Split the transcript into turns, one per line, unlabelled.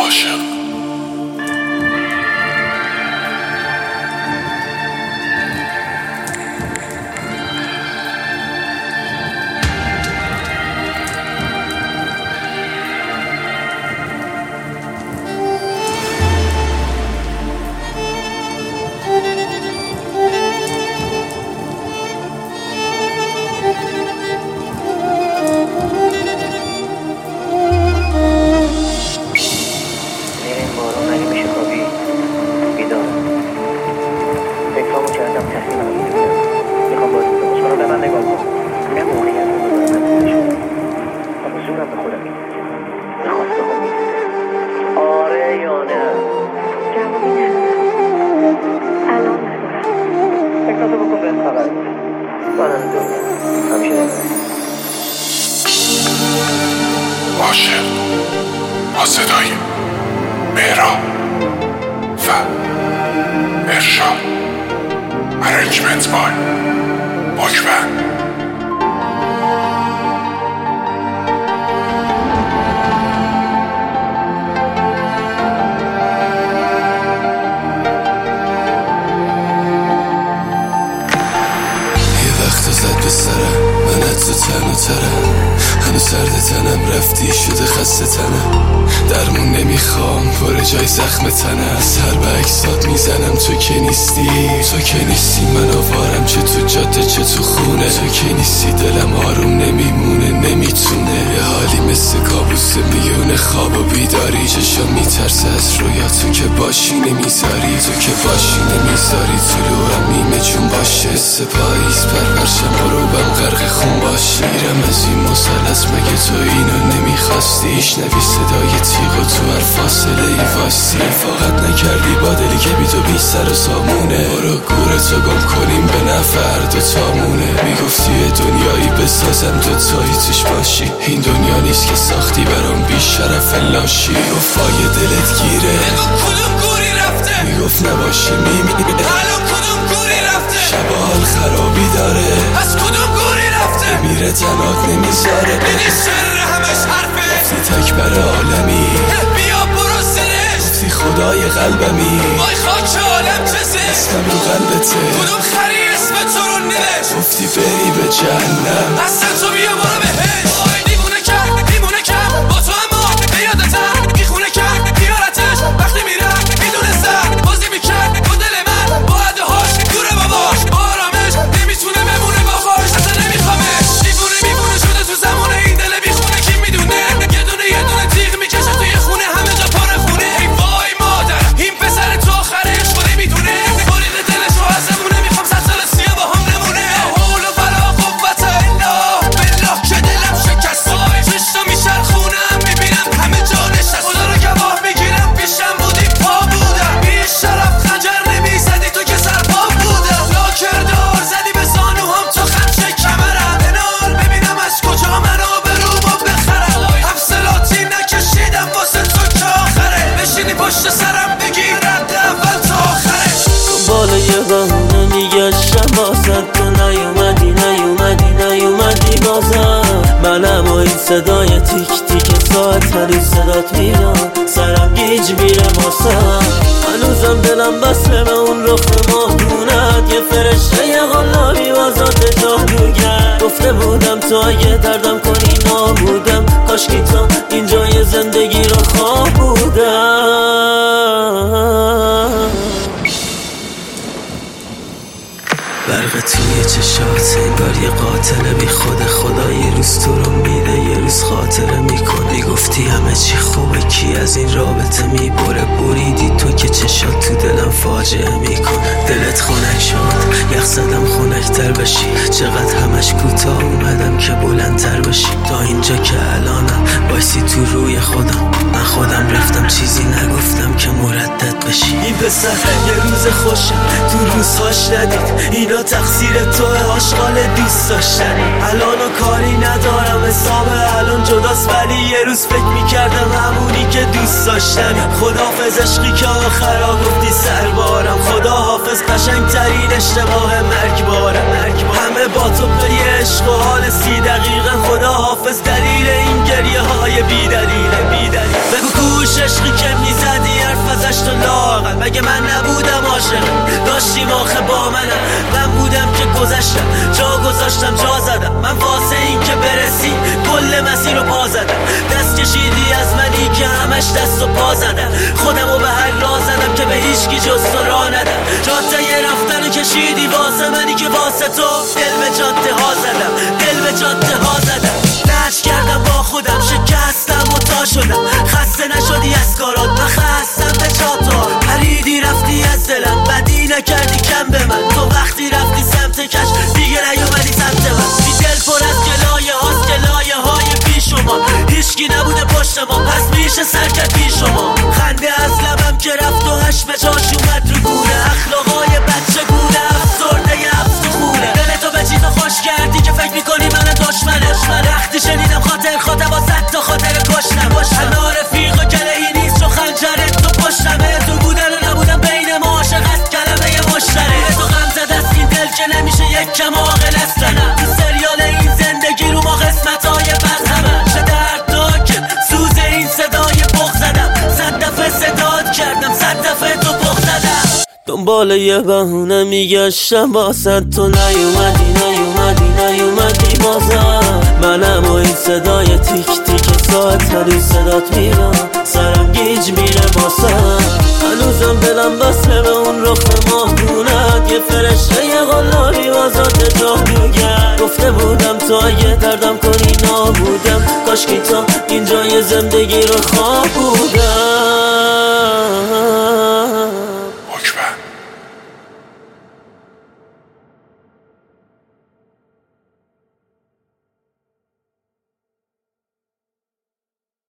عاشق با صدای مهراب و ارشاد ارنجمنت بای واکمن.
زد به سرم منت تو تن و ترم، هنو سرد تنم رفتی شده خسته تنم، درمون نمیخوام پر جای زخم تنم، سر به اکسات میزنم تو که نیستی، تو که نیستی من آوارم چه تو جاده چه تو خونه، تو که نیستی دلم آروم نمیمونه نمیتونه، یه حالی مثل کابوس میونه خواب و بیداری، چشم میترسه از رویا تو که باشی نمیذاری، تو که باشی نمیذاری، طلوعم نیمه جون باشه سپاییز پرورشم غروبم غرق خون باشه، میرم از این مثلث مگه تو اینو نمیخواستی، شنوی صدای تیغ و تو هر فاصله ای واستی، رفاقت نکردی با دلی که بی تو بی سر و سامونه، برو گورتو گم کنیم به نفر دوتامونه، میگفتی یه دنیایی بسازم دوتایی توش باشی، این دنیا نیست که ساختی برام بی شرف لاشی، وفای دلت گیره بگو کدوم گوری رفته، میگفت نباشی میمیره الان کدوم گوری رفته، شب حال خرابی داره از کدوم گوری رفته، میره تنات نمیذاره بینی سر همش حرفه، گفتی تکبر عالمی بیا برو سرش، گفتی خدای قلبمی وای خاک عالم چزه، اسمم رو قلبته کدوم خری اسم تو رو نوشت، گفتی بری به جهنم اصلا تو بیا برو بهش، وای دیوونه کرد دیوونه کرد با تو اما بیادتم میخونه کرد بیارتش، وقتی میرم میدونه سر بازی میکرد با دل من با عدهاش دوره باباش با آرامش نمیتونه بمونه با خواهش اصلا نمیخوامش، دیوونه شده تو زمانه این دل بیخونه کی میدونه، یه دونه تیغ میکشه توی خونه همه جا پر خونه، ای وای مادر این پسر تو آخرش خونه میدونه، بریده دلش رو ازمون نمیخوام 100 سال سیاه با هم نمونه، حول و ولا قوت الا بالله که دلم شکست، چشتا میچرخونم میبینم همه جا نشست، خدا رو گواه میگیرم پیشم بودی پا بودم، بی شرف خنجر نمیزدی تو که سرپا بودم، لاکر دار زدی به زانوهام تو خمشه کمرم، انال ببینم از کجا منو به رومو بخرم، حفصلاتی نکشیدم واسه تو که آخره، بشینی پشت سرم بگی رد اول تا آخره،
بالا یه بهونه میگشتم بازد تو نیومدی بازم، منم و این صدای تیک تیک ساعت هنوز صدات میاد، سرم گیج میره ماسم، هنوزم دلم بسته به اون رخ ماهونت، یه فرشته یه غلابی واسات جادوگر، گفته بودم تو اگه دردم کنی نابودم، کاشکی تو اینجای زندگی رو خواه بودم، برق توی چشات انگار یه قاتل بی خدا، یه روز تو رو میده یه روز خاطره میکنی، گفتی همه چی خوبه کی از این رابطه میبره، بریدی تو که چشات تو دلم فاجعه میکنه، دلت خنک شد یخ زدم خنکتر بشی، چقدر همش کوتاه اومدم که بلندتر بشی، تا اینجا که الانم بایستی تو روی خودم، من خودم رفتم چیزی نگفتم که مردد بشی، این پسر یه روز خوشه تو روزهاش ندید، اینا تقصیر توه آشغال دوست داشتنی، الانو کاری ندارم حساب الان جداست، ولی یه روز فکر میکردم همونی که دوست داشتنی، خداحافظ عشقی که آخرا گفتی سربارم، خداحافظ قشنگترین اشتباه مرگبارم، همه با تو به یه عشق و حال 30 دقیقه، خداحافظ دلیل این گریه های بی دلیل، بگو کوش عشقی که مگه من نبودم عاشق داشتیم آخه با من بودم که گذشتم جا گذاشتم جا زدم من واسه این که برسی کل مسیر رو پا زدم دست کشیدی از منی که همش دست و پا زدم خودمو به هر راه زدم که به هیچکی جز تو راه ندم جاده رفتن کشیدی واسه منی که واسه تو دل به جاده ها زدم دل به جاده ها زدم نچ کردم با خودم شکستم و تا شدم خسته نشدی از کارات من خستم به جاتا پریدی رفتی از دلم بدی نکردی کم به من تو وقتی رفتی سمت کش دیگه نیومدی سمت من بی دل پر از گلایه هاست گلایه های بی شما هیچکی نبوده پشت ما پس میشه سرکت بی شما خنده از لبم که رفت و هش به جاش اومد رو گونه اخلاقای بچه گونه افسرده خونه دلتو به چیزا خوش کردی که فکر میکنی من دشمنه وقتی شنیدم خاطر خاطر با صد تا خاطر کشتم انا رفیق و کلهی نیست چو خنجرت تو پشتمه تو بودن و نبودن بین ما عاشق است کلمه مشترک تو غم زده است این دل که نمیشه یک کم عاقل استنم تو سریال این زندگی رو ما قسمتای بد همه چه دردناکه سوز این صدای بغض زدم صد دفعه صدات کردم صد دفعه تو بغض زدم دنبال یه بهونه میگشتم واسه تو نیومدی بازم منم و این صدای تیک تیک ساعت هنوز صدات میرم سرم گیج میره باسم هنوزم دلم بسته به اون رخ ماهدونت یه فرشته یه غلاری واسات جادوگر گفته بودم تو اگه دردم کنی نابودم کاشکی تا اینجای زندگی رو خواب بود